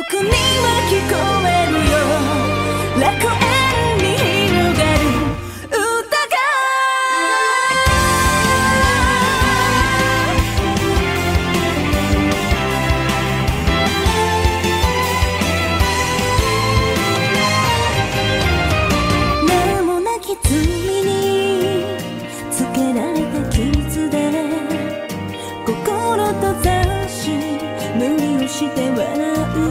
僕には聞こえるよ、楽園に広がる歌が。名もなき罪につけられた傷で心と雑誌無理をして笑う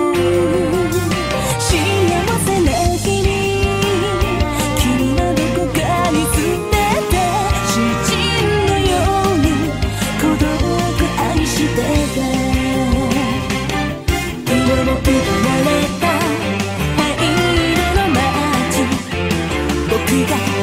幸せな君、君はどこかに捨てて詩人のように孤独愛してた。色の奪われた灰色の街、僕が